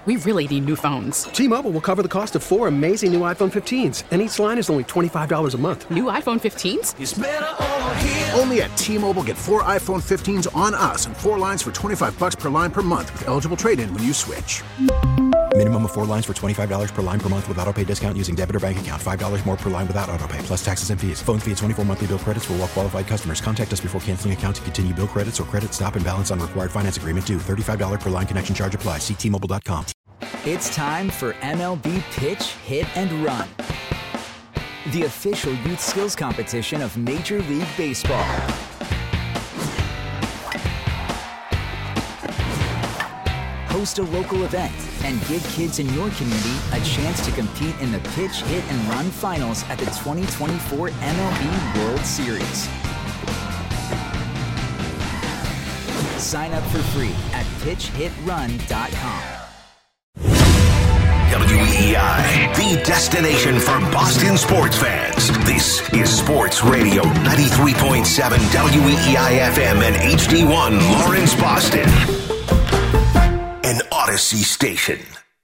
We really need new phones. T-Mobile will cover the cost of 4 amazing new iPhone 15s, and each line is only $25 a month. New iPhone 15s? It's better over here. Only at T-Mobile, get 4 iPhone 15s on us and 4 lines for $25 per line per month with eligible trade-in when you switch. Minimum of 4 lines for $25 per line per month with autopay discount using debit or bank account. $5 more per line without autopay, plus taxes and fees. Phone fee at 24 monthly bill credits for well-qualified customers. Contact us before canceling account to continue bill credits or credit stop and balance on required finance agreement due. $35 per line connection charge applies. See T-Mobile.com. It's time for MLB Pitch, Hit, and Run, the official youth skills competition of Major League Baseball. Host a local event and give kids in your community a chance to compete in the Pitch, Hit, and Run finals at the 2024 MLB World Series. Sign up for free at pitchhitrun.com. WEEI, the destination for Boston sports fans. This is Sports Radio 93.7 WEEI FM and HD1 Lawrence, Boston. An Odyssey station.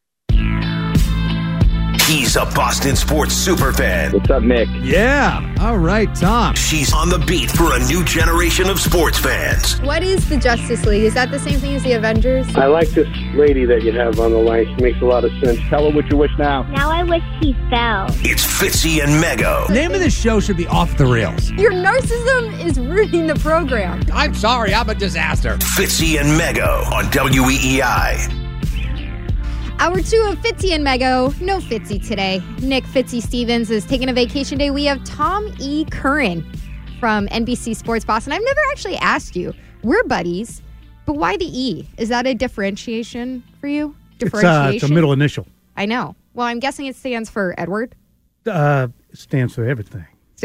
He's a Boston sports superfan. What's up, Nick? Yeah. All right, Tom. She's on the beat for a new generation of sports fans. What is the Justice League? Is that the same thing as the Avengers? I like this lady that you have on the line. She makes a lot of sense. Tell her what you wish now. Now I wish he fell. It's Fitzy and Mego. The name of this show should be Off the Rails. Your narcissism is ruining the program. I'm sorry, I'm a disaster. Fitzy and Mego on WEEI. Hour 2 of Fitzy and Mego. No Fitzy today. Nick Fitzy Stevens is taking a vacation day. We have Tom E. Curran from NBC Sports Boston. I've never actually asked you. We're buddies, but why the E? Is that a differentiation for you? Differentiation? It's a middle initial. I know. Well, I'm guessing it stands for Edward. It stands for everything.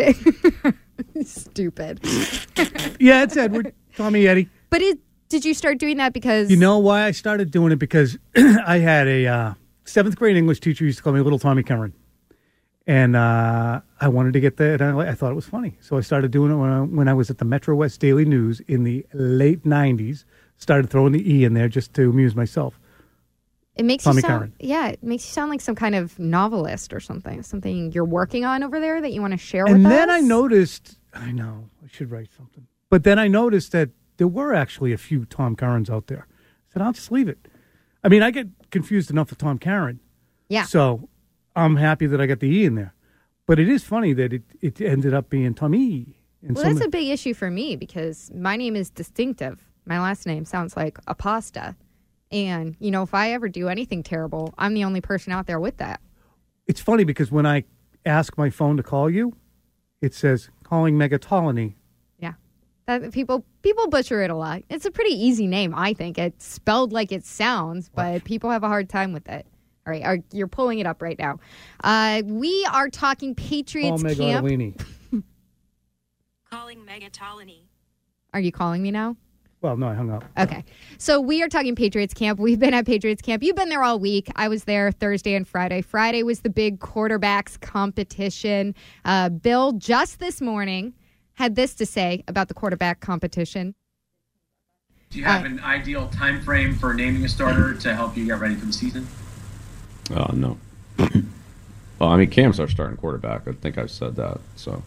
Stupid. Yeah, it's Edward. Tommy Eddie. But did you start doing that because... You know why I started doing it? Because I had a 7th grade English teacher who used to call me Little Tommy Cameron. And I wanted to get that. And I thought it was funny. So I started doing it when I was at the Metro West Daily News in the late 90s. Started throwing the E in there just to amuse myself. It makes Tommy you sound, Cameron. Yeah, it makes you sound like some kind of novelist or something. Something you're working on over there that you want to share with us. And then I noticed, I know, I should write something. But then I noticed that there were actually a few Tom Currans out there. I said, I'll just leave it. I mean, I get confused enough with Tom Curran. Yeah. So I'm happy that I got the E in there. But it is funny that it ended up being Tommy. Well, that's a big issue for me because my name is distinctive. My last name sounds like a pasta. And, you know, if I ever do anything terrible, I'm the only person out there with that. It's funny because when I ask my phone to call you, it says, calling Megatolony. People butcher it a lot. It's a pretty easy name, I think. It's spelled like it sounds, but people have a hard time with it. All right, you're pulling it up right now. We are talking Patriots camp. Calling Megatolony. Are you calling me now? Well, no, I hung up. Okay. So we are talking Patriots camp. We've been at Patriots camp. You've been there all week. I was there Thursday and Friday. Friday was the big quarterbacks competition. Bill, just this morning, had this to say about the quarterback competition. Do you have an ideal time frame for naming a starter to help you get ready for the season? No. Well, I mean, Cam's our starting quarterback. I think I've said that.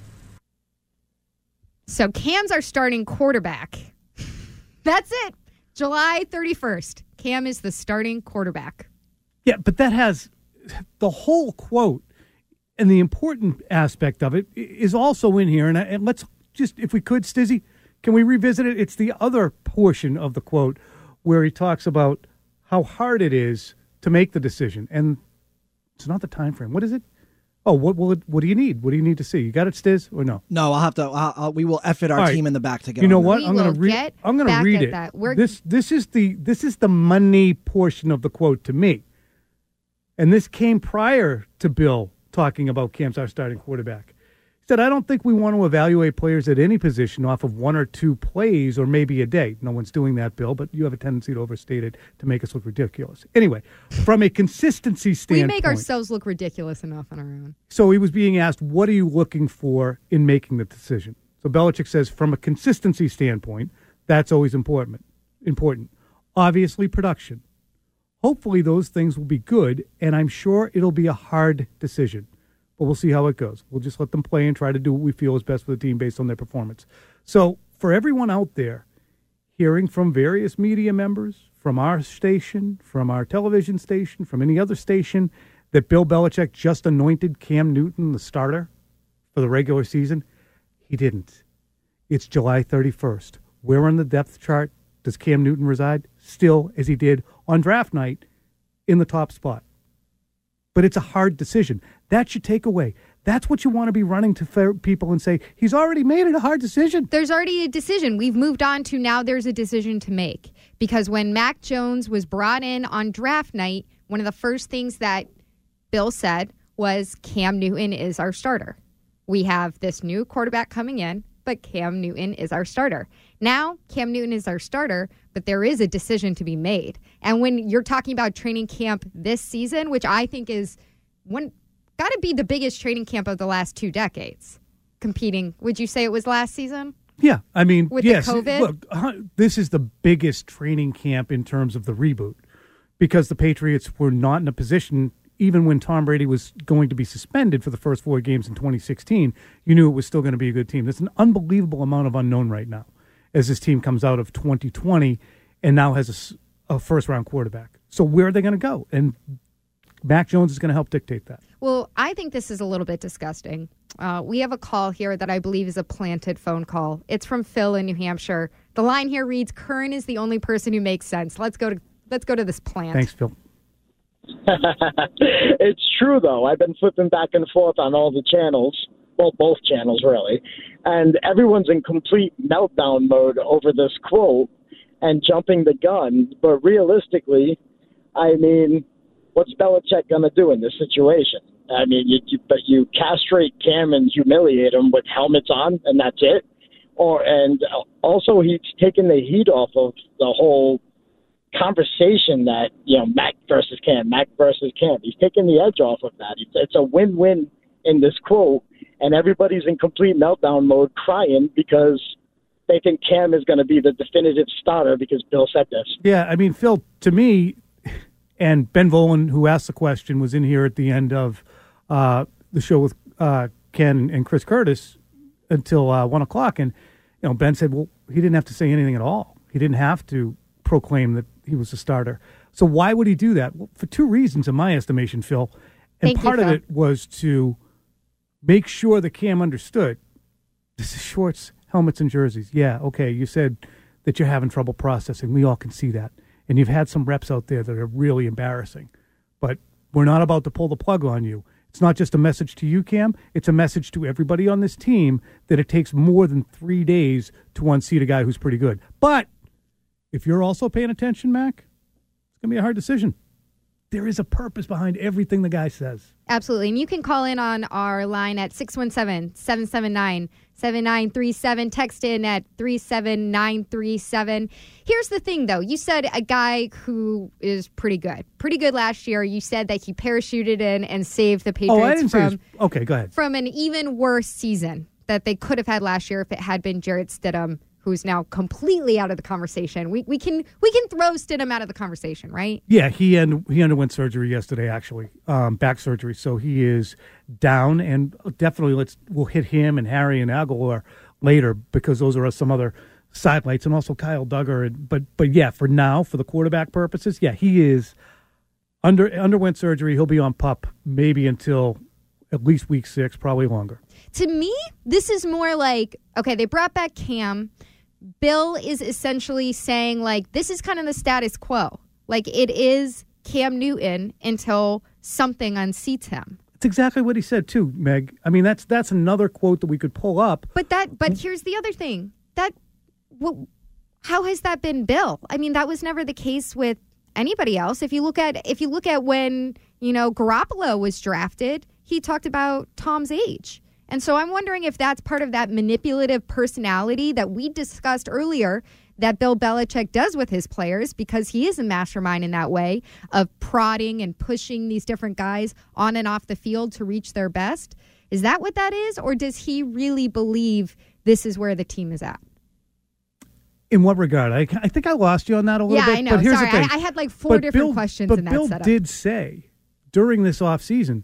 So Cam's our starting quarterback. That's it. July 31st. Cam is the starting quarterback. Yeah, but that has the whole quote, and the important aspect of it is also in here. And let's just, if we could, Stizzy, can we revisit it? It's the other portion of the quote where he talks about how hard it is to make the decision. And it's not the time frame. What is it? Oh, what do you need? What do you need to see? You got it, Stiz, or no? No, I'll have to. We will F it our team in the back together. You know what? I'm going to read it. That. This is the money portion of the quote to me, and this came prior to Bill talking about Cam's our starting quarterback. He said, I don't think we want to evaluate players at any position off of 1 or 2 plays or maybe a day. No one's doing that, Bill, but you have a tendency to overstate it to make us look ridiculous. Anyway, from a consistency standpoint. We make ourselves look ridiculous enough on our own. So he was being asked, what are you looking for in making the decision? So Belichick says, from a consistency standpoint, that's always important. Obviously, production. Hopefully those things will be good, and I'm sure it'll be a hard decision. But we'll see how it goes. We'll just let them play and try to do what we feel is best for the team based on their performance. So for everyone out there, hearing from various media members, from our station, from our television station, from any other station, that Bill Belichick just anointed Cam Newton the starter for the regular season, he didn't. It's July 31st. Where on the depth chart does Cam Newton reside? Still, as he did on draft night, in the top spot. But it's a hard decision. That's your takeaway. That's what you want to be running to people and say, he's already made it a hard decision. There's already a decision. We've moved on to now there's a decision to make. Because when Mac Jones was brought in on draft night, one of the first things that Bill said was Cam Newton is our starter. We have this new quarterback coming in, but Cam Newton is our starter. Now, Cam Newton is our starter, but there is a decision to be made. And when you're talking about training camp this season, which I think is got to be the biggest training camp of the last 2 decades, competing, would you say it was last season? Yeah, I mean, with yes. The COVID? Look, this is the biggest training camp in terms of the reboot because the Patriots were not in a position, even when Tom Brady was going to be suspended for the first 4 games in 2016, you knew it was still going to be a good team. There's an unbelievable amount of unknown right now as this team comes out of 2020 and now has a first-round quarterback. So where are they going to go? And Mac Jones is going to help dictate that. Well, I think this is a little bit disgusting. We have a call here that I believe is a planted phone call. It's from Phil in New Hampshire. The line here reads, Curran is the only person who makes sense. Let's go to this plant. Thanks, Phil. It's true, though. I've been flipping back and forth on all the channels. Well, both channels, really. And everyone's in complete meltdown mode over this quote and jumping the gun. But realistically, I mean, what's Belichick going to do in this situation? I mean, you castrate Cam and humiliate him with helmets on, and that's it. And also he's taken the heat off of the whole conversation that, Mac versus Cam. He's taking the edge off of that. It's a win-win in this quote, and everybody's in complete meltdown mode crying because they think Cam is going to be the definitive starter because Bill said this. Yeah, I mean, Phil, to me, and Ben Volen, who asked the question, was in here at the end of the show with Ken and Chris Curtis until 1 o'clock. And, Ben said, well, he didn't have to say anything at all. He didn't have to proclaim that he was a starter. So why would he do that? Well, for 2 reasons, in my estimation, Phil. And part of it was to make sure that Cam understood this is shorts, helmets, and jerseys. Yeah, okay, you said that you're having trouble processing. We all can see that. And you've had some reps out there that are really embarrassing. But we're not about to pull the plug on you. It's not just a message to you, Cam. It's a message to everybody on this team that it takes more than 3 days to unseat a guy who's pretty good. But if you're also paying attention, Mac, it's going to be a hard decision. There is a purpose behind everything the guy says. Absolutely. And you can call in on our line at 617-779-7937. Text in at 37937. Here's the thing, though. You said a guy who is pretty good. Pretty good last year. You said that he parachuted in and saved the Patriots okay, go ahead. From an even worse season that they could have had last year if it had been Jarrett Stidham, who's now completely out of the conversation. We can throw Stidham out of the conversation, right? Yeah, he underwent surgery yesterday, actually, back surgery. So he is down, and definitely we'll hit him and Harry and Aguilar later because those are some other sidelights, and also Kyle Duggar. But yeah, for now, for the quarterback purposes, yeah, he is underwent surgery. He'll be on PUP maybe until at least week 6, probably longer. To me, this is more like, okay, they brought back Cam. Bill is essentially saying, like, this is kind of the status quo. Like, it is Cam Newton until something unseats him. That's exactly what he said, too, Meg. I mean, that's another quote that we could pull up. But here's the other thing. How has that been Bill? I mean, that was never the case with anybody else. If you look at when, Garoppolo was drafted, he talked about Tom's age. And so I'm wondering if that's part of that manipulative personality that we discussed earlier that Bill Belichick does with his players, because he is a mastermind in that way of prodding and pushing these different guys on and off the field to reach their best. Is that what that is? Or does he really believe this is where the team is at? In what regard? I think I lost you on that a little bit. I know. But here's Sorry, the thing. I had like four different questions in that Bill setup. did say during this offseason,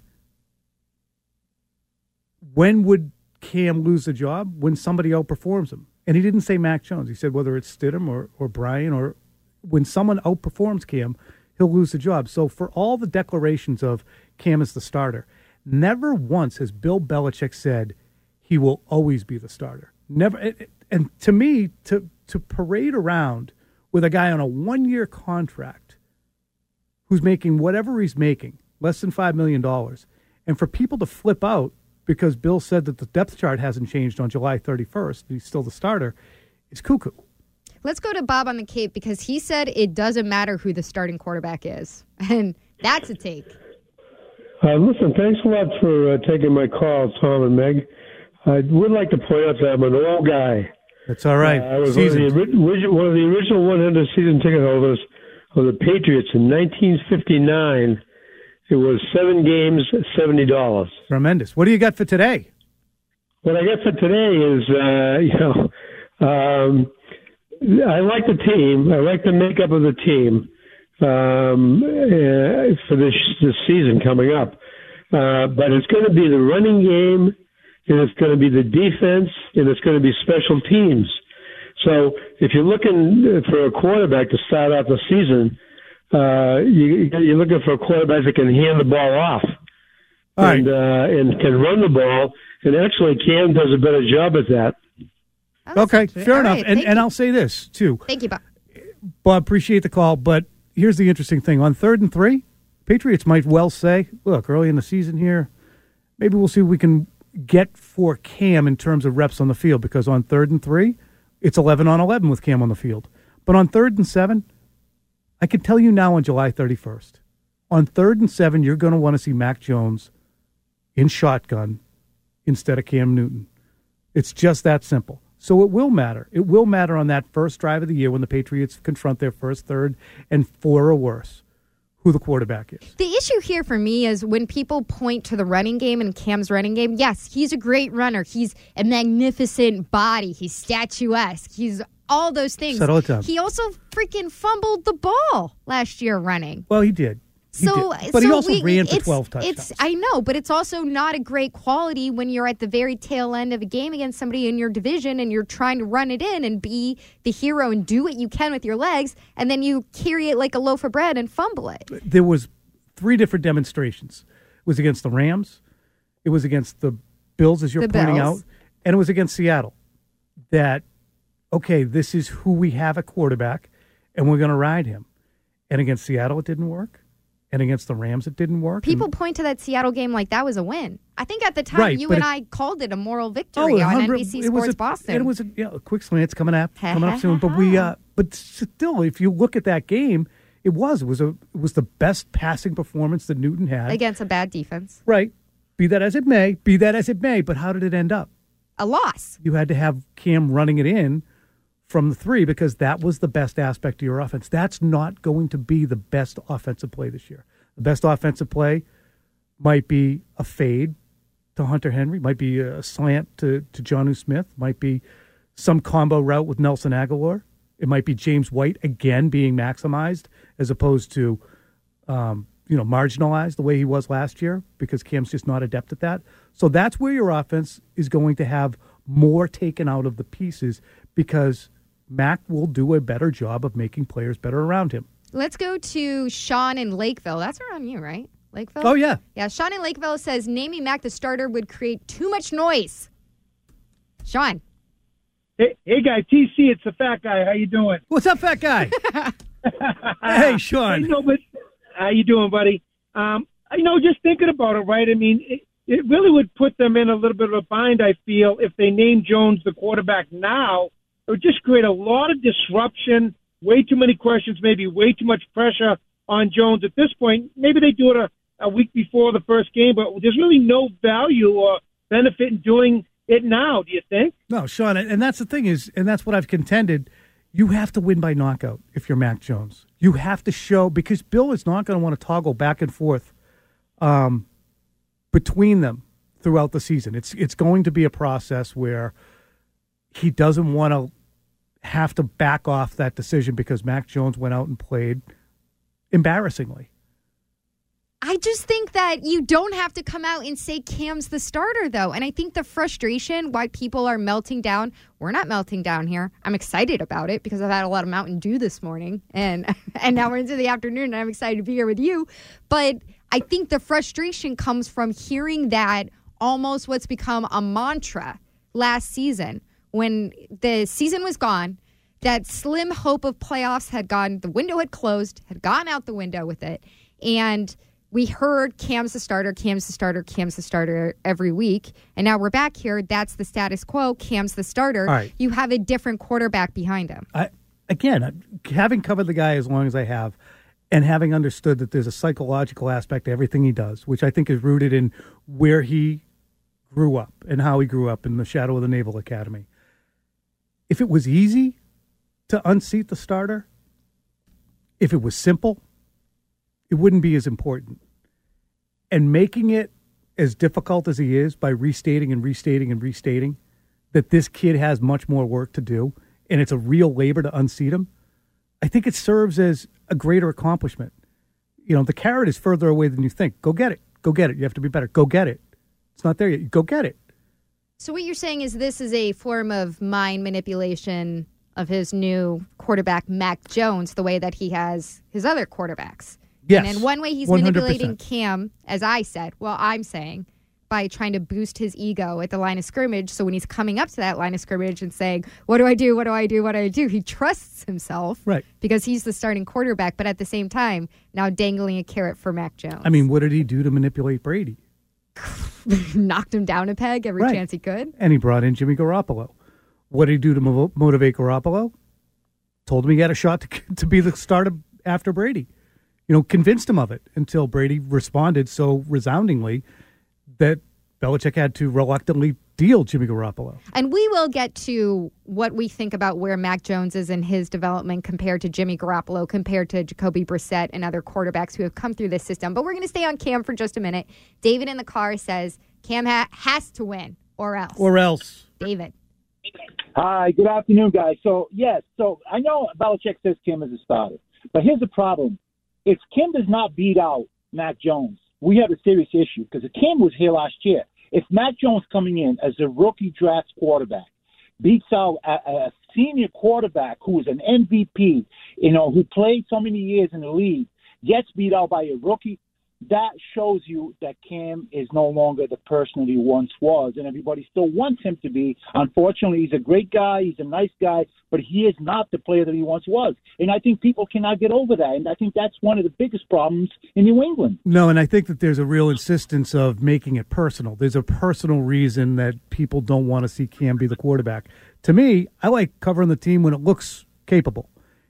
when would Cam lose the job? When somebody outperforms him. And he didn't say Mac Jones. He said whether it's Stidham or Brian, or when someone outperforms Cam, he'll lose the job. So for all the declarations of Cam as the starter, never once has Bill Belichick said he will always be the starter. Never. And to me, to parade around with a guy on a 1-year contract who's making whatever he's making, less than $5 million, and for people to flip out because Bill said that the depth chart hasn't changed on July 31st, he's still the starter, is cuckoo. Let's go to Bob on the Cape because he said it doesn't matter who the starting quarterback is. And that's a take. Listen, thanks a lot for taking my call, Tom and Meg. I would like to point out that I'm an old guy. That's all right. I was one of the original 100 season ticket holders of the Patriots in 1959. It was 7 games, $70. Tremendous. What do you got for today? What I got for today is, I like the team. I like the makeup of the team for this season coming up. But it's going to be the running game, and it's going to be the defense, and it's going to be special teams. So if you're looking for a quarterback to start out the season, you're looking for a quarterback that can hand the ball off and can run the ball. And actually, Cam does a better job at that. Okay, fair enough. And I'll say this, too. Thank you, Bob. Bob, appreciate the call, but here's the interesting thing. On 3rd and 3, Patriots might well say, look, early in the season here, maybe we'll see what we can get for Cam in terms of reps on the field, because on 3rd and 3, it's 11 on 11 with Cam on the field. But on 3rd and 7, I can tell you now on July 31st, on 3rd and 7, you're going to want to see Mac Jones in shotgun instead of Cam Newton. It's just that simple. So it will matter. It will matter on that first drive of the year when the Patriots confront their first, 3rd, and 4 or worse, who the quarterback is. The issue here for me is when people point to the running game and Cam's running game, yes, he's a great runner. He's a magnificent body. He's statuesque. He's all those things. Settle it down. He also freaking fumbled the ball last year running. Well, he did. He also ran for 12 touchdowns. I know, but it's also not a great quality when you're at the very tail end of a game against somebody in your division and you're trying to run it in and be the hero and do what you can with your legs, and then you carry it like a loaf of bread and fumble it. There was 3 different demonstrations. It was against the Rams, it was against the Bills, as you're pointing out, and it was against Seattle. That, okay, this is who we have at quarterback, and we're going to ride him. And against Seattle, it didn't work. And against the Rams, it didn't work. People point to that Seattle game like that was a win. I think at the time you and I called it a moral victory on NBC Sports Boston. It was a quick slant's coming up soon. But still, if you look at that game, it was the best passing performance that Newton had against a bad defense. Right. Be that as it may. But how did it end up? A loss. You had to have Cam running it in from the 3 because that was the best aspect of your offense. That's not going to be the best offensive play this year. The best offensive play might be a fade to Hunter Henry, might be a slant to Jonnu Smith, might be some combo route with Nelson Aguilar. It might be James White again being maximized as opposed to marginalized the way he was last year because Cam's just not adept at that. So that's where your offense is going to have more taken out of the pieces because Mac will do a better job of making players better around him. Let's go to Sean in Lakeville. That's around you, right? Lakeville? Oh, yeah. Yeah, Sean in Lakeville says, naming Mac the starter would create too much noise. Sean. Hey guy, TC, it's the fat guy. How you doing? What's up, fat guy? Hey, Sean. Hey, no, but how you doing, buddy? Just thinking about it, right? I mean, it really would put them in a little bit of a bind, I feel, if they name Jones the quarterback now. It would just create a lot of disruption, way too many questions, maybe way too much pressure on Jones at this point. Maybe they do it a week before the first game, but there's really no value or benefit in doing it now, do you think? No, Sean, and that's the thing is, and that's what I've contended, you have to win by knockout if you're Mac Jones. You have to show, because Bill is not going to want to toggle back and forth between them throughout the season. It's going to be a process where he doesn't want to have to back off that decision because Mac Jones went out and played embarrassingly. I just think that you don't have to come out and say Cam's the starter, though. And I think the frustration, why people are melting down, we're not melting down here. I'm excited about it because I've had a lot of Mountain Dew this morning. And now we're into the afternoon, and I'm excited to be here with you. But I think the frustration comes from hearing that almost what's become a mantra last season. When the season was gone, that slim hope of playoffs had gone, the window had closed, had gone out the window with it. And we heard Cam's the starter, Cam's the starter, Cam's the starter every week. And now we're back here. That's the status quo. Cam's the starter. All right. You have a different quarterback behind him. Having covered the guy as long as I have, and having understood that there's a psychological aspect to everything he does, which I think is rooted in where he grew up and how he grew up in the shadow of the Naval Academy. If it was easy to unseat the starter, if it was simple, it wouldn't be as important. And making it as difficult as he is by restating and restating and restating that this kid has much more work to do and it's a real labor to unseat him, I think it serves as a greater accomplishment. You know, the carrot is further away than you think. Go get it. Go get it. You have to be better. Go get it. It's not there yet. Go get it. So what you're saying is this is a form of mind manipulation of his new quarterback, Mac Jones, the way that he has his other quarterbacks. Yes. And in one way, he's 100%. manipulating Cam, as I said, I'm saying, by trying to boost his ego at the line of scrimmage. So when he's coming up to that line of scrimmage and saying, what do I do? What do I do? What do I do? He trusts himself. Right. Because he's the starting quarterback. But at the same time, now dangling a carrot for Mac Jones. I mean, what did he do to manipulate Brady? Knocked him down a peg every chance he could. And he brought in Jimmy Garoppolo. What did he do to motivate Garoppolo? Told him he had a shot to be the starter after Brady. You know, convinced him of it until Brady responded so resoundingly that Belichick had to reluctantly deal Jimmy Garoppolo. And we will get to what we think about where Mac Jones is in his development compared to Jimmy Garoppolo, compared to Jacoby Brissett and other quarterbacks who have come through this system. But we're going to stay on Cam for just a minute. David in the car says Cam has to win or else. Or else. David. Hi, good afternoon, guys. So I know Belichick says Cam is a starter, but here's the problem. If Cam does not beat out Mac Jones, we have a serious issue because Cam was here last year. If Mac Jones coming in as a rookie draft quarterback beats out a senior quarterback who is an MVP, who played so many years in the league, gets beat out by a rookie, that shows you that Cam is no longer the person that he once was, and everybody still wants him to be. Unfortunately, he's a great guy, he's a nice guy, but he is not the player that he once was. And I think people cannot get over that, and I think that's one of the biggest problems in New England. No, and I think that there's a real insistence of making it personal. There's a personal reason that people don't want to see Cam be the quarterback. To me, I like covering the team when it looks capable,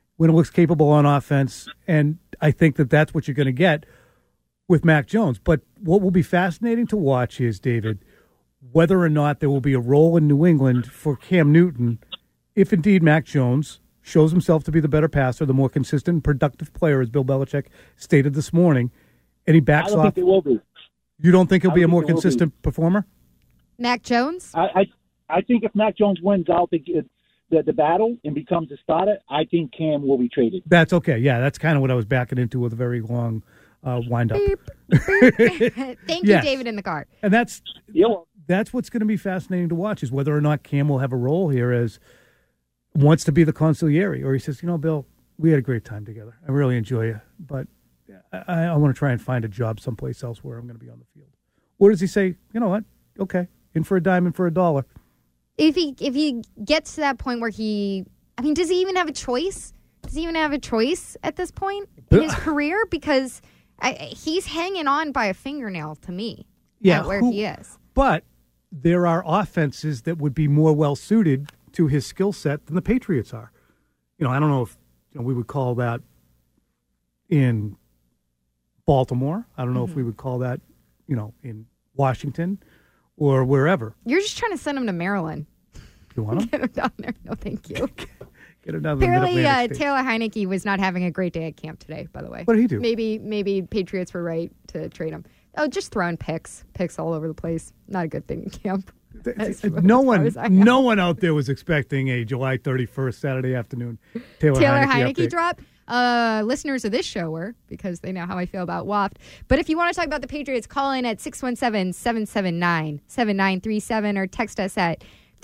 on offense, and I think that that's what you're going to get with Mac Jones. But what will be fascinating to watch is, David, whether or not there will be a role in New England for Cam Newton if indeed Mac Jones shows himself to be the better passer, the more consistent and productive player, as Bill Belichick stated this morning, and he backs off. I don't think it will be. You don't think he'll be a more consistent performer? Mac Jones? I think if Mac Jones wins out the battle and becomes a starter, I think Cam will be traded. That's okay. Yeah, that's kind of what I was backing into with a very long wind up. Thank you, David in the car. And that's what's going to be fascinating to watch, is whether or not Cam will have a role here as wants to be the consigliere, or he says, Bill, we had a great time together. I really enjoy you, but I want to try and find a job someplace else where I'm going to be on the field. Or does he say, you know what? Okay, in for a dime, in for a dollar. If he gets to that point where does he even have a choice? Does he even have a choice at this point in his career? Because he's hanging on by a fingernail to me at where he is. But there are offenses that would be more well-suited to his skill set than the Patriots are. I don't know if we would call that in Baltimore. I don't know if we would call that, in Washington or wherever. You're just trying to send him to Maryland. You want him? Get him down there. No, thank you. Get him down the Apparently, Taylor Heineke was not having a great day at camp today, by the way. What did he do? Maybe Patriots were right to trade him. Oh, just throwing picks all over the place. Not a good thing in camp. No one out there was expecting a July 31st Saturday afternoon Taylor Heineke drop. Listeners of this show were, because they know how I feel about Waft. But if you want to talk about the Patriots, call in at 617-779-7937 or text us at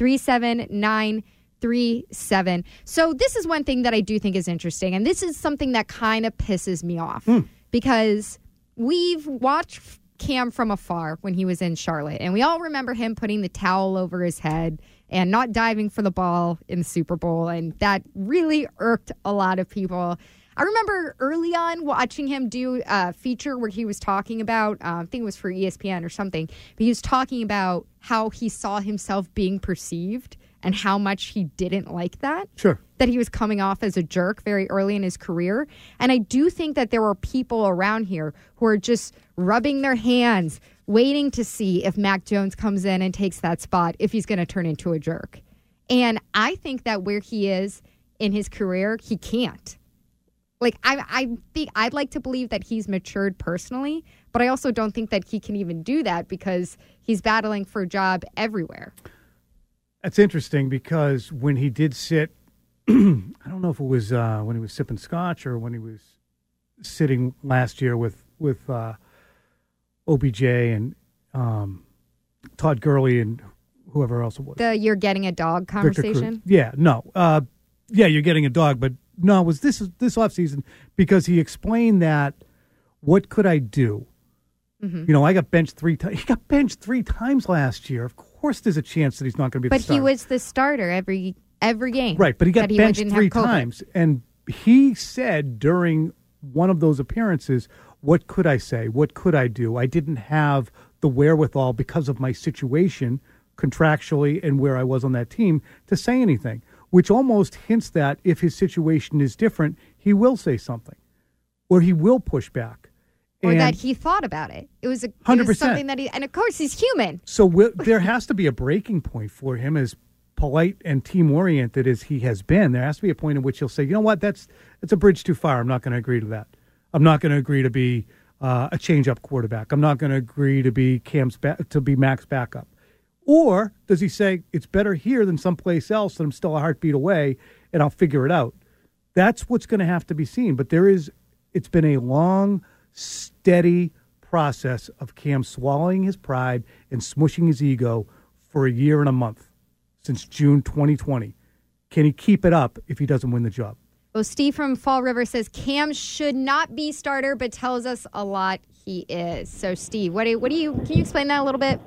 37937. So this is one thing that I do think is interesting, and this is something that kind of pisses me off because we've watched Cam from afar when he was in Charlotte, and we all remember him putting the towel over his head and not diving for the ball in the Super Bowl, and that really irked a lot of people. I remember early on watching him do a feature where he was talking about, I think it was for ESPN or something, but he was talking about how he saw himself being perceived and how much he didn't like that. Sure. That he was coming off as a jerk very early in his career. And I do think that there were people around here who are just rubbing their hands, waiting to see if Mac Jones comes in and takes that spot, if he's going to turn into a jerk. And I think that where he is in his career, he can't. Like, I think I'd like to believe that he's matured personally, but I also don't think that he can even do that because he's battling for a job everywhere. That's interesting because when he did sit, I don't know if it was when he was sipping scotch or when he was sitting last year with OBJ and Todd Gurley and whoever else it was. The "you're getting a dog" conversation? Yeah, no. You're getting a dog, but no, it was this offseason because he explained that, what could I do? Mm-hmm. You know, I got benched 3 times. He got benched 3 times last year. Of course there's a chance that he's not going to be the starter. But he was the starter every game. Right, but he got benched 3 times. And he said during one of those appearances, what could I say? What could I do? I didn't have the wherewithal because of my situation contractually and where I was on that team to say anything, which almost hints that if his situation is different, he will say something or he will push back. Or that he thought about it. It was 100%. Something that and of course he's human. So there has to be a breaking point for him, as polite and team-oriented as he has been. There has to be a point in which he'll say, you know what, that's a bridge too far. I'm not going to agree to that. I'm not going to agree to be a change-up quarterback. I'm not going to agree to be Mac's backup. Or does he say, it's better here than someplace else, and I'm still a heartbeat away, and I'll figure it out? That's what's going to have to be seen. But it's been a long, steady process of Cam swallowing his pride and smushing his ego for a year and a month since June 2020. Can he keep it up if he doesn't win the job? Well, Steve from Fall River says Cam should not be starter, but tells us a lot he is. So, Steve, can you explain that a little bit?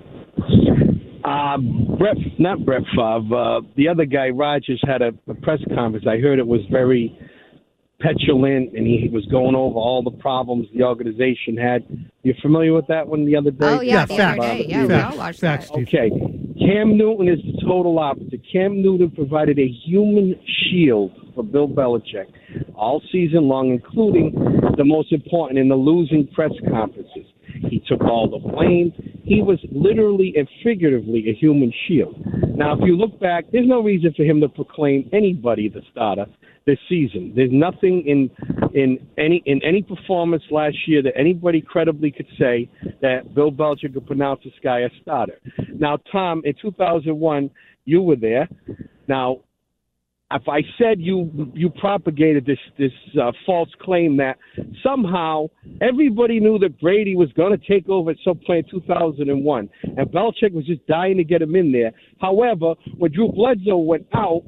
Brett Favre. The other guy, Rodgers, had a press conference. I heard it was very petulant, and he was going over all the problems the organization had. You familiar with that one the other day? Oh, yeah, the other day. Yeah, we all watched that. Okay. Cam Newton is the total opposite. Cam Newton provided a human shield for Bill Belichick all season long, including the most important in the losing press conferences. He took all the blame. He was literally and figuratively a human shield. Now, if you look back, there's no reason for him to proclaim anybody the starter this season. There's nothing in any performance last year that anybody credibly could say that Bill Belichick could pronounce this guy a starter. Now, Tom, in 2001, you were there. Now, if I said you propagated this false claim that somehow everybody knew that Brady was going to take over at some point in 2001, and Belichick was just dying to get him in there. However, when Drew Bledsoe went out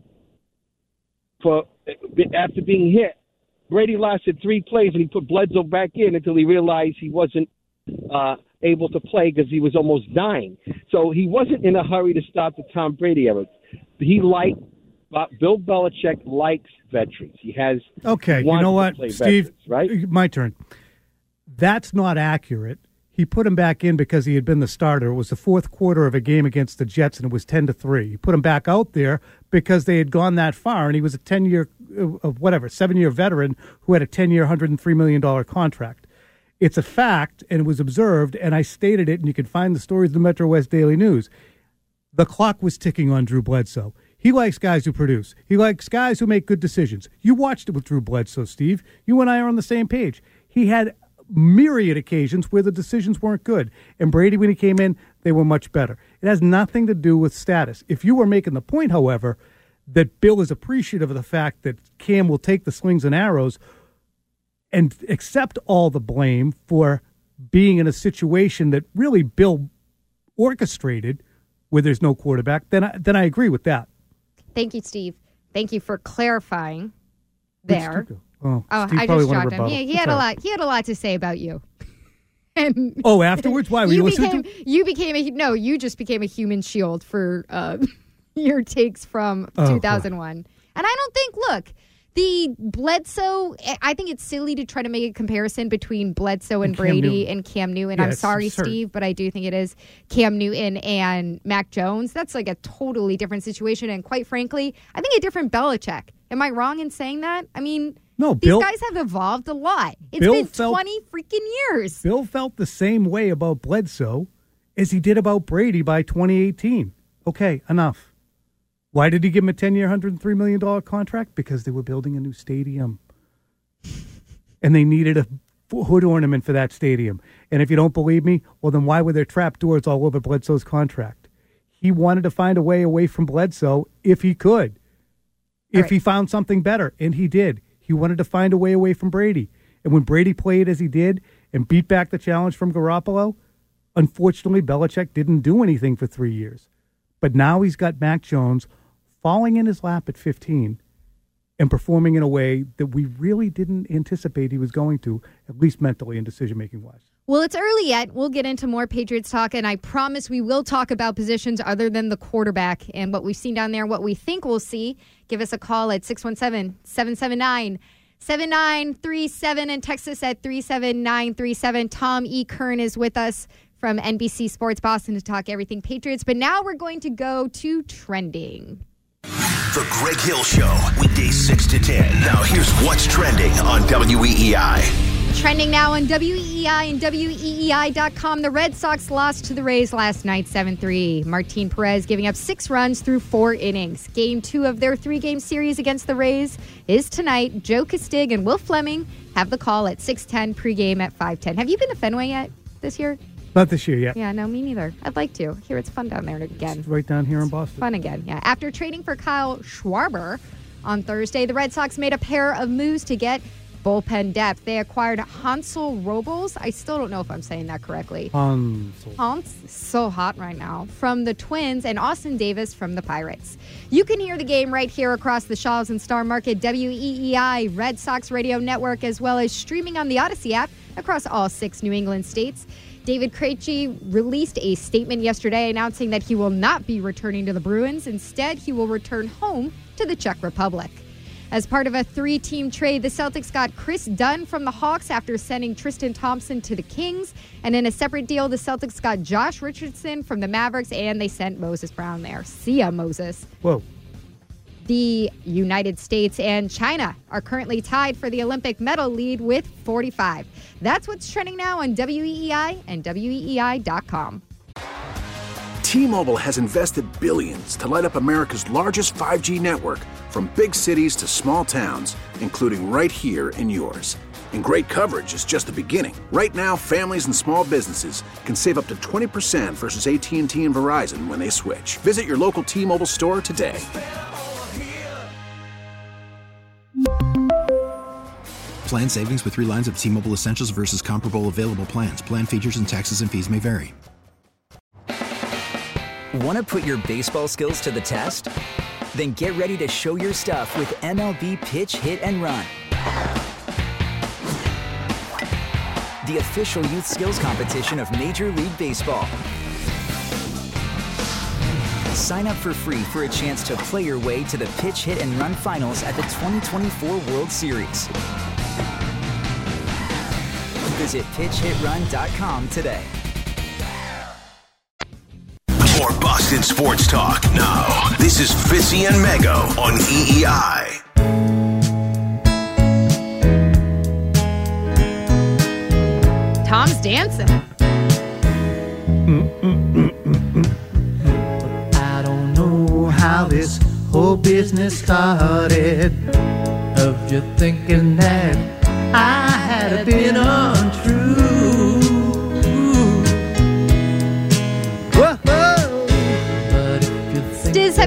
after being hit, Brady lasted 3 plays, and he put Bledsoe back in until he realized he wasn't able to play because he was almost dying. So he wasn't in a hurry to start the Tom Brady era. Bill Belichick likes veterans. He has. Okay, you know what, Steve? Veterans, right? My turn. That's not accurate. He put him back in because he had been the starter. It was the fourth quarter of a game against the Jets, and it was 10-3. He put him back out there because they had gone that far, and he was a 7-year veteran who had a 10-year, $103 million contract. It's a fact, and it was observed, and I stated it, and you can find the stories in the Metro West Daily News. The clock was ticking on Drew Bledsoe. He likes guys who produce. He likes guys who make good decisions. You watched it with Drew Bledsoe, Steve. You and I are on the same page. He had myriad occasions where the decisions weren't good. And Brady, when he came in, they were much better. It has nothing to do with status. If you were making the point, however, that Bill is appreciative of the fact that Cam will take the slings and arrows and accept all the blame for being in a situation that really Bill orchestrated where there's no quarterback, then I agree with that. Thank you, Steve. Thank you for clarifying there. Oh, Steve I just shocked him. He had a lot. He had a lot to say about you. And afterwards, why were you listening to? You just became a human shield for your takes from 2001. And I don't think. Look, the Bledsoe. I think it's silly to try to make a comparison between Bledsoe and Brady and Cam Newton. Yeah, I'm sorry, absurd. Steve, but I do think it is Cam Newton and Mac Jones. That's like a totally different situation, and quite frankly, I think a different Belichick. Am I wrong in saying that? I mean. No, these guys have evolved a lot. It's been 20 freaking years. Bill felt the same way about Bledsoe as he did about Brady by 2018. Okay, enough. Why did he give him a 10-year, $103 million contract? Because they were building a new stadium. And they needed a hood ornament for that stadium. And if you don't believe me, well, then why were there trap doors all over Bledsoe's contract? He wanted to find a way away from Bledsoe if he could. If he found something better, and he did. He wanted to find a way away from Brady. And when Brady played as he did and beat back the challenge from Garoppolo, unfortunately, Belichick didn't do anything for 3 years. But now he's got Mac Jones falling in his lap at 15 and performing in a way that we really didn't anticipate he was going to, at least mentally and decision-making wise. Well, it's early yet. We'll get into more Patriots talk, and I promise we will talk about positions other than the quarterback and what we've seen down there, what we think we'll see. Give us a call at 617-779-7937 and text us at 37937. Tom E. Kern is with us from NBC Sports Boston to talk everything Patriots. But now we're going to go to trending. The Greg Hill Show, weekdays 6 to 10. Now here's what's trending on WEEI. Trending now on WEEI and WEEI.com. The Red Sox lost to the Rays last night, 7-3. Martin Perez giving up 6 runs through 4 innings. Game 2 of their 3-game series against the Rays is tonight. Joe Castig and Will Fleming have the call at 6:10, pregame at 5:10. Have you been to Fenway yet this year? Not this year yet. Yeah, no, me neither. I'd like to. Here, it's fun down there again. It's right down here in Boston. Fun again, yeah. After trading for Kyle Schwarber on Thursday, the Red Sox made a pair of moves to get bullpen depth. They acquired Hansel Robles. I still don't know if I'm saying that correctly. Hans, so hot right now. From the Twins, and Austin Davis from the Pirates. You can hear the game right here across the Shaw's and Star Market, WEEI, Red Sox Radio Network, as well as streaming on the Odyssey app across all 6 New England states. David Krejci released a statement yesterday announcing that he will not be returning to the Bruins. Instead, he will return home to the Czech Republic. As part of a 3-team trade, the Celtics got Chris Dunn from the Hawks after sending Tristan Thompson to the Kings. And in a separate deal, the Celtics got Josh Richardson from the Mavericks, and they sent Moses Brown there. See ya, Moses. Whoa. The United States and China are currently tied for the Olympic medal lead with 45. That's what's trending now on WEEI and WEEI.com. T-Mobile has invested billions to light up America's largest 5G network, from big cities to small towns, including right here in yours. And great coverage is just the beginning. Right now, families and small businesses can save up to 20% versus AT&T and Verizon when they switch. Visit your local T-Mobile store today. Plan savings with 3 lines of T-Mobile Essentials versus comparable available plans. Plan features and taxes and fees may vary. Want to put your baseball skills to the test? Then get ready to show your stuff with MLB Pitch, Hit, and Run. The official youth skills competition of Major League Baseball. Sign up for free for a chance to play your way to the Pitch, Hit, and Run finals at the 2024 World Series. Visit pitchhitrun.com today. More Boston sports talk now. This is Fitzy and Mego on EEI. Tom's dancing. I don't know how this whole business started, of you thinking that I had been untrue.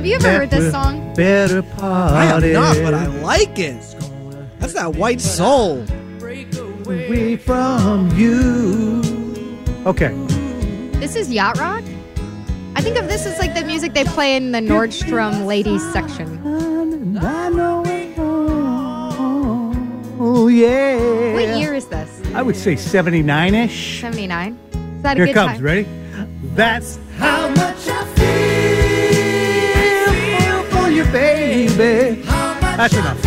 Have you ever heard this song? Better I party. have not, but I like it. That's that white soul. Away from you. Okay. This is Yacht Rock? I think of this as like the music they play in the Nordstrom ladies section. I know it all. Oh, yeah. What year is this? I would say 79-ish. 79? Is that a Here good it comes. time? Ready? That's how much I feel for you, baby. That's enough.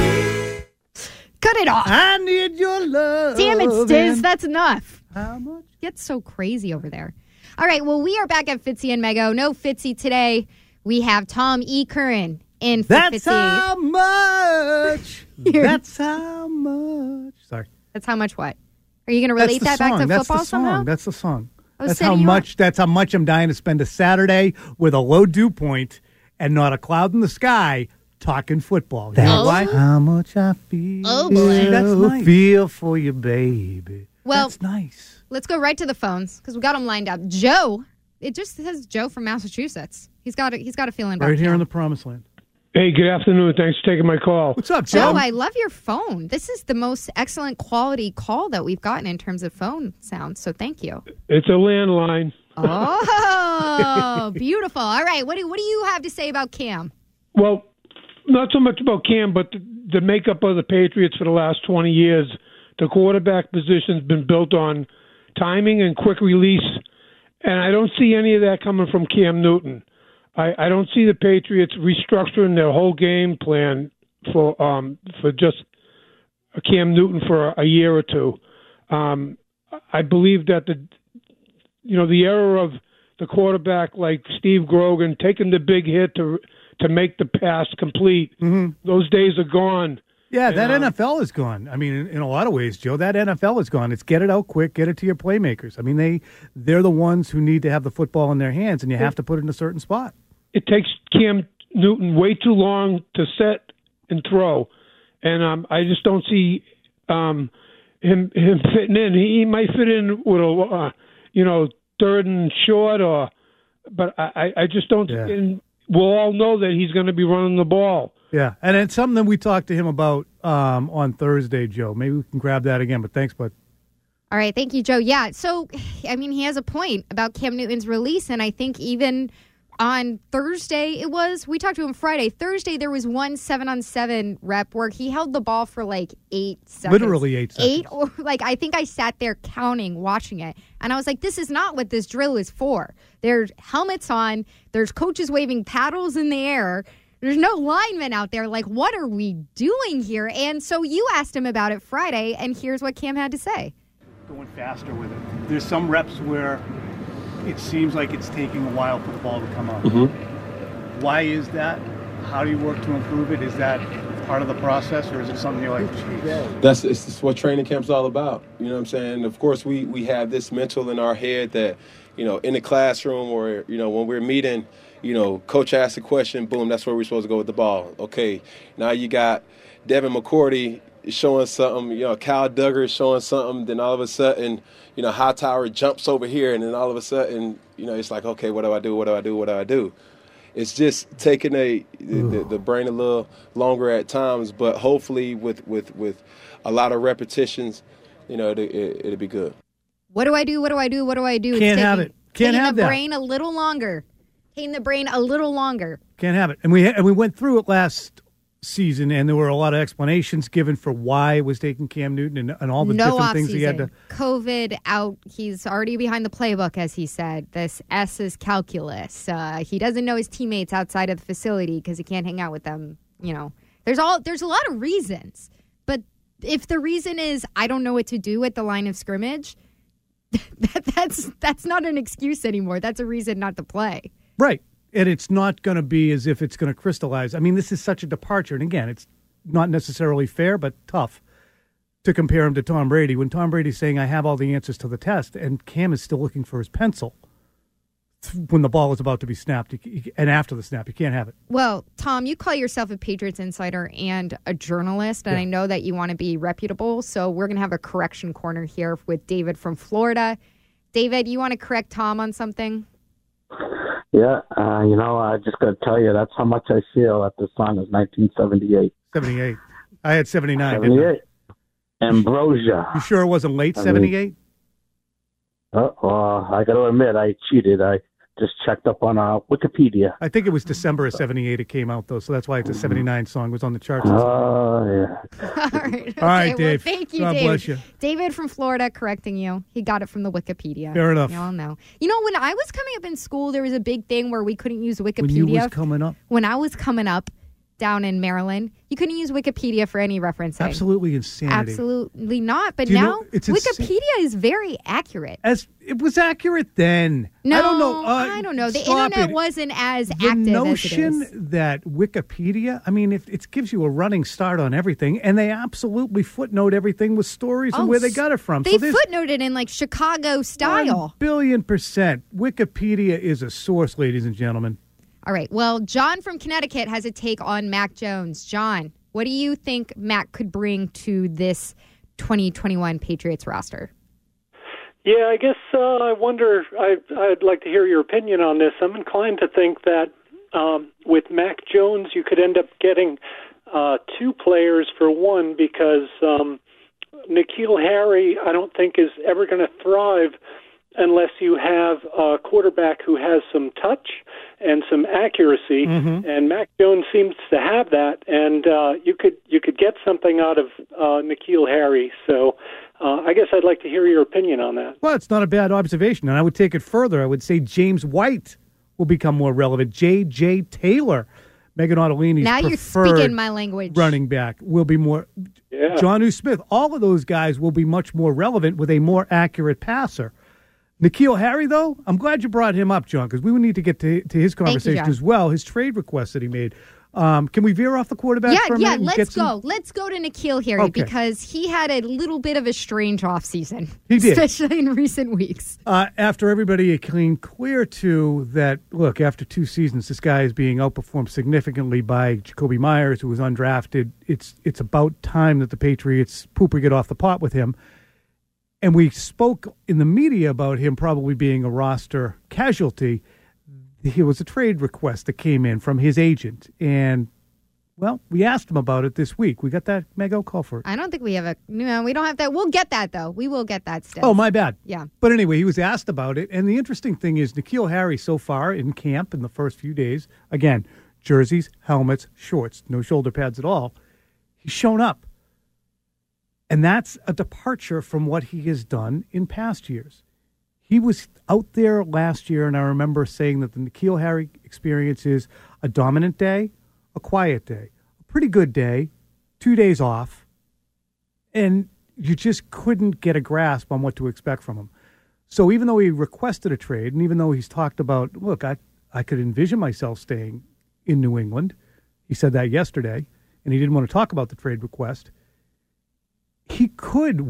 Cut it off. I need your love. Damn it, Stiz. That's enough. How much? Gets so crazy over there. All right, well, we are back at Fitzy and Mego. No Fitzy today. We have Tom E. Curran in for That's Fitzy. how much. That's how much. Sorry. That's how much what? Are you going to relate that back to football somehow? That's the song. I was That's how setting you much. That's how much I'm dying to spend a Saturday with a low dew point and not a cloud in the sky talking football. You know why? How much I feel. Oh, boy. That's nice. Feel for you, baby. Well, that's nice. Let's go right to the phones because we got them lined up. Joe, it just says Joe from Massachusetts. He's got a feeling about Right here Cam. in the promised land. Hey, good afternoon. Thanks for taking my call. What's up, Joe, I love your phone. This is the most excellent quality call that we've gotten in terms of phone sound, so thank you. It's a landline. Oh, beautiful. All right, what do you have to say about Cam? Well, not so much about Cam, but the makeup of the Patriots for the last 20 years. The quarterback position's been built on timing and quick release, and I don't see any of that coming from Cam Newton. I don't see the Patriots restructuring their whole game plan for just Cam Newton for a year or two. I believe that the era of the quarterback like Steve Grogan taking the big hit to make the pass complete, those days are gone. Yeah, that NFL is gone. I mean, in a lot of ways, Joe, that NFL is gone. It's get it out quick, get it to your playmakers. I mean, they're the ones who need to have the football in their hands, and you have to put it in a certain spot. It takes Cam Newton way too long to set and throw, and I just don't see him fitting in. He might fit in with a third and short, but I just don't. Yeah. And we'll all know that he's going to be running the ball. Yeah, and it's something that we talked to him about on Thursday, Joe. Maybe we can grab that again, but thanks, bud. All right, thank you, Joe. Yeah, so, I mean, he has a point about Cam Newton's release, and I think even on Thursday we talked to him Friday. Thursday, there was one 7-on-7 rep where he held the ball for like 8 seconds. Literally 8 seconds. I think I sat there counting, watching it, and I was like, this is not what this drill is for. There's helmets on, there's coaches waving paddles in the air, there's no linemen out there. Like, what are we doing here? And so you asked him about it Friday, and here's what Cam had to say. Going faster with it. There's some reps where it seems like it's taking a while for the ball to come up. Mm-hmm. Why is that? How do you work to improve it? Is that part of the process, or is it something you're like, geez? It's what training camp's all about. You know what I'm saying? Of course, we have this mental in our head that, in the classroom or, when we're meeting, coach asks a question, boom, that's where we're supposed to go with the ball. Okay, now you got Devin McCourty showing something, Kyle Duggar showing something, then all of a sudden, Hightower jumps over here, and then all of a sudden, it's like, okay, what do I do? It's just taking the brain a little longer at times, but hopefully with a lot of repetitions, it'll be good. What do I do? Can't have it. Can't have that. Taking the brain a little longer. Can't have it. And we went through it last season, and there were a lot of explanations given for why it was taking Cam Newton and all the different things he had to. COVID out. He's already behind the playbook, as he said. This S is calculus. He doesn't know his teammates outside of the facility because he can't hang out with them. There's a lot of reasons. But if the reason is I don't know what to do at the line of scrimmage, that's not an excuse anymore. That's a reason not to play. Right. And it's not going to be as if it's going to crystallize. I mean, this is such a departure. And again, it's not necessarily fair, but tough to compare him to Tom Brady. When Tom Brady's saying, I have all the answers to the test, and Cam is still looking for his pencil when the ball is about to be snapped. And after the snap, you can't have it. Well, Tom, you call yourself a Patriots insider and a journalist, and I know that you want to be reputable. So we're going to have a correction corner here with David from Florida. David, you want to correct Tom on something? Yeah, I just got to tell you, that's how much I feel that this song is 1978. 78. I had 79. 78. Ambrosia. You sure it wasn't late 78? I got to admit, I cheated. I just checked up on Wikipedia. I think it was December of 78 it came out, though, so that's why it's a 79 song. It was on the charts. Oh, yeah. All right, Dave. Well, thank you, God Dave. bless you. David from Florida correcting you. He got it from the Wikipedia. Fair enough. We all know. When I was coming up in school, there was a big thing where we couldn't use Wikipedia. When you was coming up? When I was coming up down in Maryland, you couldn't use Wikipedia for any referencing. Absolutely insanity. Absolutely not. But Do you now, know, it's Wikipedia is very accurate. As it was accurate then. No, I don't know. I don't know. The stop internet it. wasn't as The active notion as it is. that Wikipedia, I mean, if it gives you a running start on everything, and they absolutely footnote everything with stories and where they got it from. They So there's footnoted in like Chicago style. 1,000,000,000%. Wikipedia is a source, ladies and gentlemen. All right. Well, John from Connecticut has a take on Mac Jones. John, what do you think Mac could bring to this 2021 Patriots roster? Yeah, I guess I wonder, I'd like to hear your opinion on this. I'm inclined to think that with Mac Jones, you could end up getting two players for one because N'Keal Harry, I don't think, is ever going to thrive unless you have a quarterback who has some touch and some accuracy, and Mac Jones seems to have that, and you could get something out of N'Keal Harry. So I guess I'd like to hear your opinion on that. Well, it's not a bad observation, and I would take it further. I would say James White will become more relevant. J.J. Taylor, Megan Ottolini's Now you're preferred speaking my language. running back, will be more. Yeah. Jonnu Smith, all of those guys will be much more relevant with a more accurate passer. N'Keal Harry, though, I'm glad you brought him up, John, because we would need to get to his conversation John. as well, his trade request that he made. Can we veer off the quarterback for a minute? Yeah, and let's go. Let's go to N'Keal Harry Okay. because he had a little bit of a strange offseason. He did. Especially in recent weeks. After everybody came clear to that, look, after 2 seasons, this guy is being outperformed significantly by Jacoby Myers, who was undrafted. It's about time that the Patriots pooper get off the pot with him. And we spoke in the media about him probably being a roster casualty. Here was a trade request that came in from his agent. And, well, we asked him about it this week. We got that, Mego? Call for it. I don't think we have no, we don't have that. We'll get that, though. We will get that still. Oh, my bad. Yeah. But anyway, he was asked about it. And the interesting thing is N'Keal Harry so far in camp in the first few days, again, jerseys, helmets, shorts, no shoulder pads at all, he's shown up. And that's a departure from what he has done in past years. He was out there last year, and I remember saying that the N'Keal Harry experience is a dominant day, a quiet day, a pretty good day, 2 days off, and you just couldn't get a grasp on what to expect from him. So even though he requested a trade, and even though he's talked about, look, I could envision myself staying in New England, he said that yesterday, and he didn't want to talk about the trade request, he could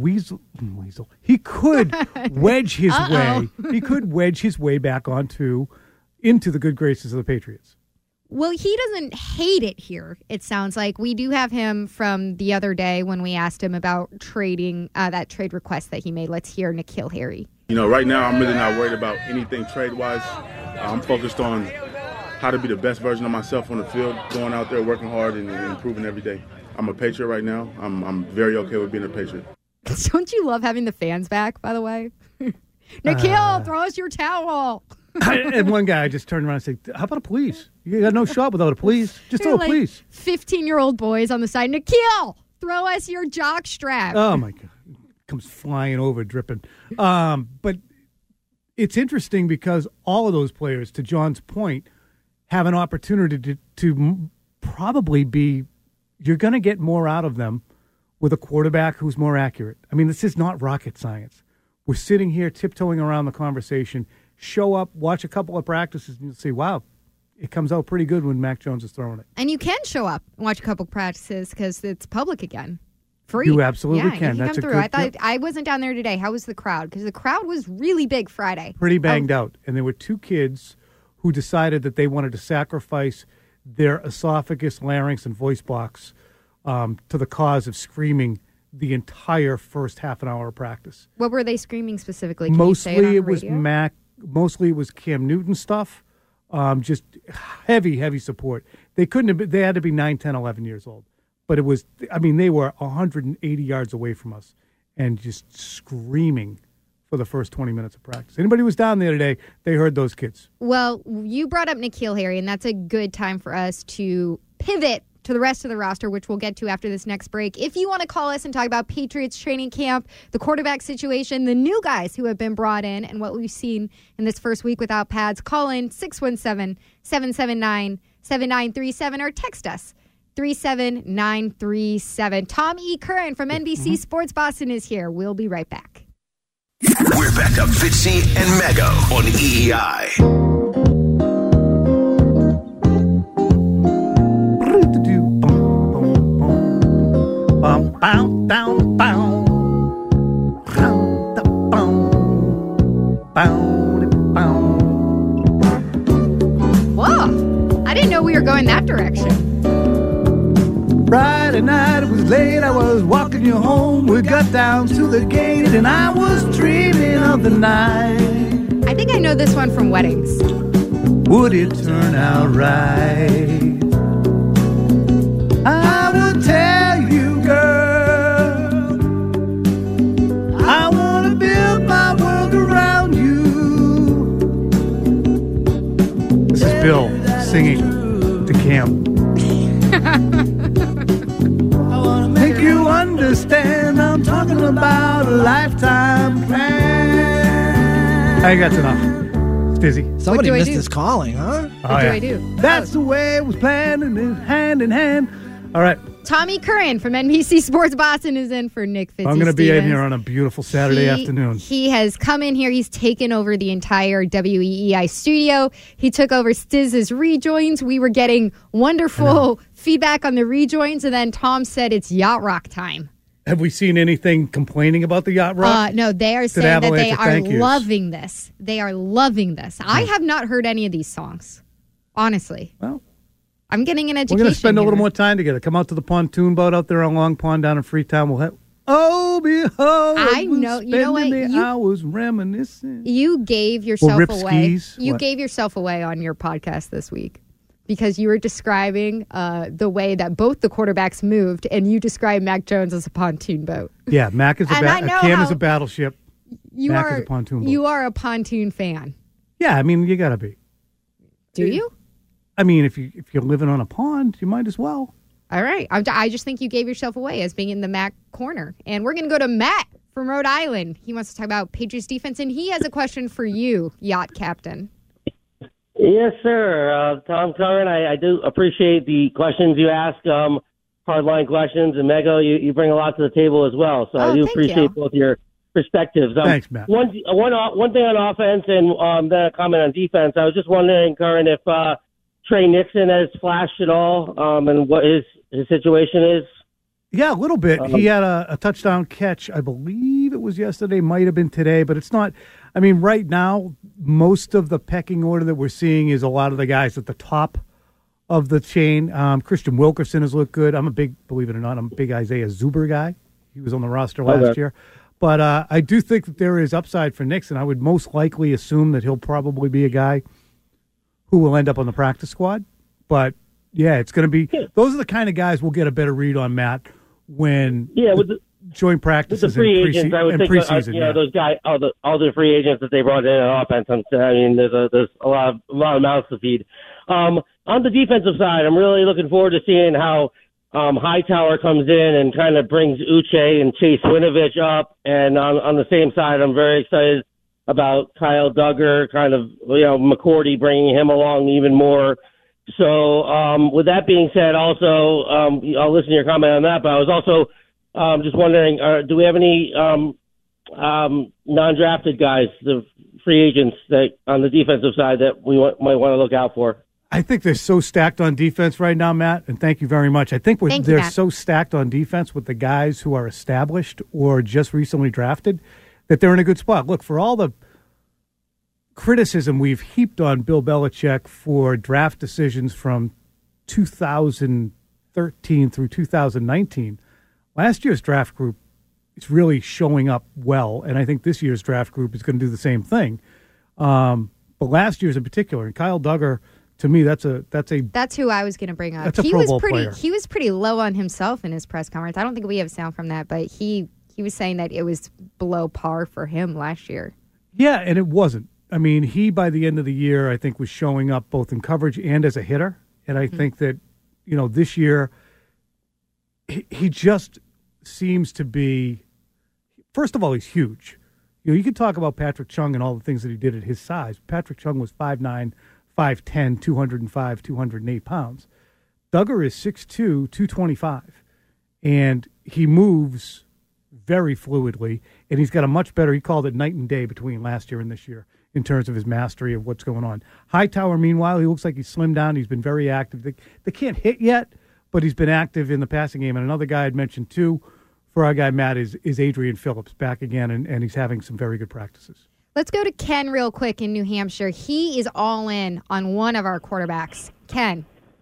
He could wedge his way. He could wedge his way back into the good graces of the Patriots. Well, he doesn't hate it here, it sounds like. We do have him from the other day when we asked him about trading that trade request that he made. Let's hear N'Keal Harry. Right now I'm really not worried about anything trade-wise. I'm focused on how to be the best version of myself on the field, going out there, working hard, and improving every day. I'm a Patriot right now. I'm very okay with being a Patriot. Don't you love having the fans back, by the way? N'Keal, throw us your towel. And one guy just turned around and said, how about a police? You got no shot without a police. Just throw a police. 15-year-old boys on the side. N'Keal, throw us your jock strap. Oh, my God. Comes flying over, dripping. But it's interesting because all of those players, to John's point, have an opportunity to probably be, you're going to get more out of them with a quarterback who's more accurate. I mean, this is not rocket science. We're sitting here tiptoeing around the conversation. Show up, watch a couple of practices, and you'll see, wow, it comes out pretty good when Mac Jones is throwing it. And you can show up and watch a couple of practices because it's public again. Free. You absolutely can. You That's come a through. good I thought I wasn't down there today. How was the crowd? Because the crowd was really big Friday. Pretty banged out. And there were 2 kids who decided that they wanted to sacrifice their esophagus, larynx, and voice box to the cause of screaming the entire first half an hour of practice. What were they screaming specifically? Can Mostly you say it on it was radio? Mostly it was Cam Newton stuff. Just heavy support. They couldn't have been, they had to be 9, 10, 11 years old. But it was, I mean, they were 180 yards away from us and just screaming for the first 20 minutes of practice. Anybody who was down there today, they heard those kids. Well, you brought up N'Keal Harry, and that's a good time for us to pivot to the rest of the roster, which we'll get to after this next break. If you want to call us and talk about Patriots training camp, the quarterback situation, the new guys who have been brought in, and what we've seen in this first week without pads, call in 617-779-7937 or text us 37937. Tom E. Curran from NBC Sports Boston is here. We'll be right back. We're back to Fitzy and Mego on EEI. Whoa, I didn't know we were going that direction. Friday night, it was late, I was walking you home. We got down to the gate and I was dreaming of the night. I think I know this one from weddings. Would it turn out right? I will tell you, girl, I want to build my world around you. This is Bill singing to Cam. Make you understand I'm talking about a lifetime plan. I think that's enough. Stizzy. Somebody missed his calling, huh? What do I do? That's the way it was planned, hand in hand. All right. Tommy Curran from NBC Sports Boston is in for Nick Fitzstevens. I'm going to be in here on a beautiful Saturday afternoon. He has come in here. He's taken over the entire WEEI studio. He took over Stiz's rejoins. We were getting wonderful feedback on the rejoins, and then Tom said it's Yacht Rock time. Have we seen anything complaining about the Yacht Rock? No, they are saying that they are loving this. They are loving this. I have not heard any of these songs, honestly. Well, I'm getting an education. We're going to spend a here. little more time together. Come out to the pontoon boat out there on Long Pond down in Freetown. We'll have. Behold, I know. You know what? I was reminiscing. You gave yourself away. Skis. You What? gave yourself away on your podcast this week because you were describing the way that both the quarterbacks moved, and you described Mac Jones as a pontoon boat. Yeah, Mac is Cam is a battleship. Mac is a pontoon boat. You are a pontoon fan. Yeah, I mean, you got to be. Do you? I mean, if you're living on a pond, you might as well. All right. I just think you gave yourself away as being in the Mac corner. And we're going to go to Matt from Rhode Island. He wants to talk about Patriots defense, and he has a question for you, Yacht Captain. Yes, sir. Tom Curran, I do appreciate the questions you ask, hardline questions, and Mego, you bring a lot to the table as well. So I do appreciate both your perspectives. Thanks, Matt. One thing on offense and then a comment on defense. I was just wondering, Curran, if Trey Nixon has flashed at all, and what his situation is. Yeah, a little bit. He had a touchdown catch. I believe it was yesterday, might have been today, but it's not. I mean, right now, most of the pecking order that we're seeing is a lot of the guys at the top of the chain. Christian Wilkerson has looked good. Believe it or not, I'm a big Isaiah Zuber guy. He was on the roster last year. But I do think that there is upside for Nixon. I would most likely assume that he'll probably be a guy who will end up on the practice squad. But, yeah, it's going to be – those are the kind of guys we'll get a better read on, Matt, when with the joint practices with the free agents, I would think preseason. Those guys, all the free agents that they brought in on offense, I mean, there's a lot of mouths to feed. On the defensive side, I'm really looking forward to seeing how Hightower comes in and kind of brings Uche and Chase Winovich up. And on the same side, I'm very excited about Kyle Duggar, kind of, McCourty bringing him along even more. So with that being said, also, I'll listen to your comment on that, but I was also just wondering, do we have any non-drafted guys, the free agents that on the defensive side that we might want to look out for? I think they're so stacked on defense right now, Matt, and thank you very much. I think they're so stacked on defense with the guys who are established or just recently drafted that they're in a good spot. Look, for all the criticism we've heaped on Bill Belichick for draft decisions from 2013 through 2019, last year's draft group is really showing up well, and I think this year's draft group is going to do the same thing. But last year's in particular, and Kyle Duggar, to me, that's who I was going to bring up. That's a Pro Bowl player. He was pretty low on himself in his press conference. I don't think we have sound from that, but he was saying that it was below par for him last year. Yeah, and it wasn't. I mean, he, by the end of the year, I think, was showing up both in coverage and as a hitter. And I think that, this year, he just seems to be, first of all, he's huge. You can talk about Patrick Chung and all the things that he did at his size. Patrick Chung was 5'9", 5'10", 205, 208 pounds. Duggar is 6'2", 225. And he moves very fluidly, and he's got a much better, he called it night and day between last year and this year in terms of his mastery of what's going on. Hightower, meanwhile, he looks like he's slimmed down. He's been very active. They can't hit yet, but he's been active in the passing game. And another guy I'd mentioned, too, for our guy Matt, is Adrian Phillips back again, and he's having some very good practices. Let's go to Ken real quick in New Hampshire. He is all in on one of our quarterbacks. Ken.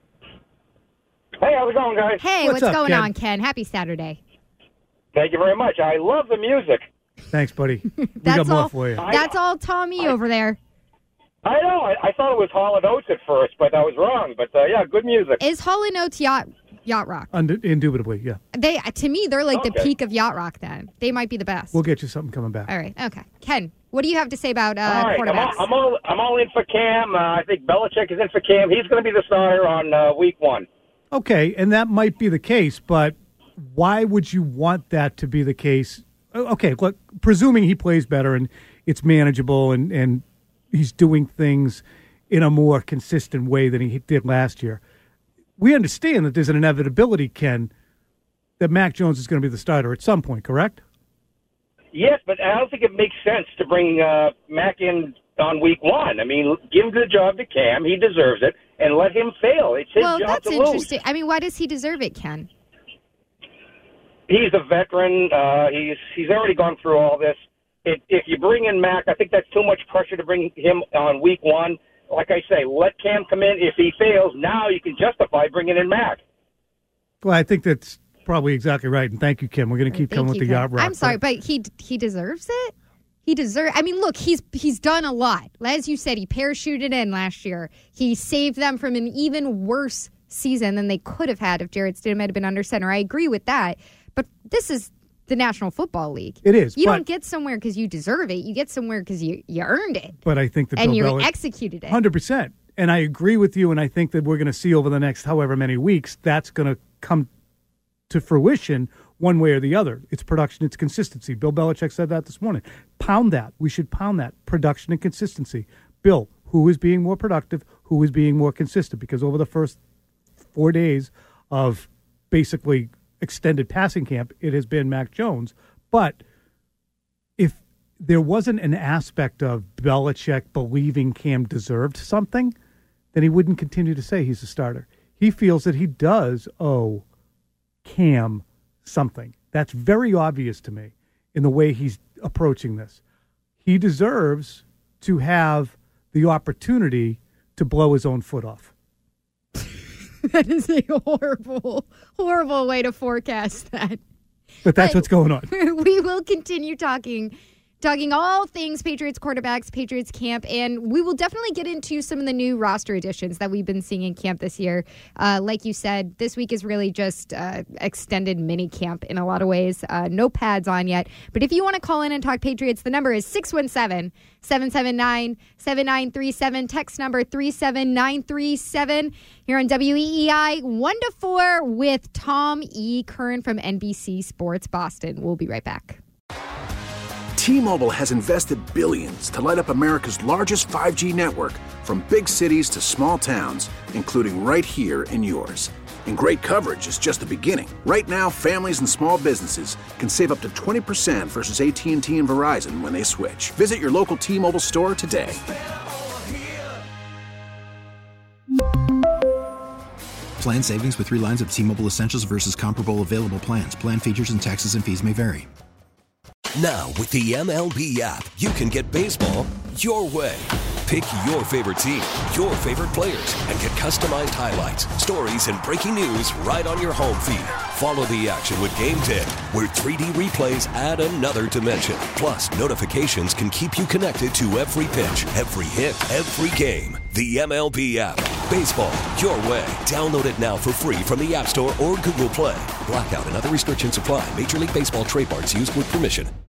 Hey, how's it going, guys? Hey, what's going on, Ken? Happy Saturday. Thank you very much. I love the music. Thanks, buddy. We got more for you. That's all Tommy over there. I know. I thought it was Hall & Oates at first, but I was wrong. But, yeah, good music. Is Hall & Oates yacht rock? Indubitably, yeah. To me, they're like the peak of yacht rock then. They might be the best. We'll get you something coming back. All right. Okay. Ken, what do you have to say about all right, quarterbacks? I'm all in for Cam. I think Belichick is in for Cam. He's going to be the starter on week 1. Okay, and that might be the case, but why would you want that to be the case? Okay, look, presuming he plays better and it's manageable and he's doing things in a more consistent way than he did last year. We understand that there's an inevitability, Ken, that Mac Jones is going to be the starter at some point, correct? Yes, but I don't think it makes sense to bring Mac in on week 1. I mean, give the job to Cam. He deserves it, and let him fail. It's his job to lose. Well, that's interesting. I mean, why does he deserve it, Ken? He's a veteran. He's already gone through all this. If you bring in Mac, I think that's too much pressure to bring him on week 1. Like I say, let Cam come in. If he fails, now you can justify bringing in Mac. Well, I think that's probably exactly right. And thank you, Kim. We're going to keep coming with the yacht rock. I'm sorry, but he deserves it. I mean, look, he's done a lot. As you said, he parachuted in last year. He saved them from an even worse season than they could have had if Jarrett Stidham had been under center. I agree with that. But this is the National Football League. It is. You don't get somewhere because you deserve it. You get somewhere because you earned it. But I think that and Bill you executed it. 100%. And I agree with you, and I think that we're going to see over the next however many weeks, that's going to come to fruition one way or the other. It's production, it's consistency. Bill Belichick said that this morning. Pound that. We should pound that. Production and consistency. Bill, who is being more productive, who is being more consistent? Because over the first 4 days of basically extended passing camp, it has been Mac Jones. But if there wasn't an aspect of Belichick believing Cam deserved something, then he wouldn't continue to say he's a starter. He feels that he does owe Cam something. That's very obvious to me in the way he's approaching this. He deserves to have the opportunity to blow his own foot off. That is a horrible way to forecast that. But that's what's going on. We will continue talking all things Patriots quarterbacks, Patriots camp, and we will definitely get into some of the new roster additions that we've been seeing in camp this year. Like you said, this week is really just extended mini camp in a lot of ways. No pads on yet. But if you want to call in and talk Patriots, the number is 617-779-7937. Text number 37937 here on WEEI 1 to 4 with Tom E. Curran from NBC Sports Boston. We'll be right back. T-Mobile has invested billions to light up America's largest 5G network, from big cities to small towns, including right here in yours. And great coverage is just the beginning. Right now, families and small businesses can save up to 20% versus AT&T and Verizon when they switch. Visit your local T-Mobile store today. Plan savings with 3 lines of T-Mobile Essentials versus comparable available plans. Plan features and taxes and fees may vary. Now, with the MLB app, you can get baseball your way. Pick your favorite team, your favorite players, and get customized highlights, stories, and breaking news right on your home feed. Follow the action with Game Day, where 3D replays add another dimension. Plus, notifications can keep you connected to every pitch, every hit, every game. The MLB app. Baseball, your way. Download it now for free from the App Store or Google Play. Blackout and other restrictions apply. Major League Baseball trademarks used with permission.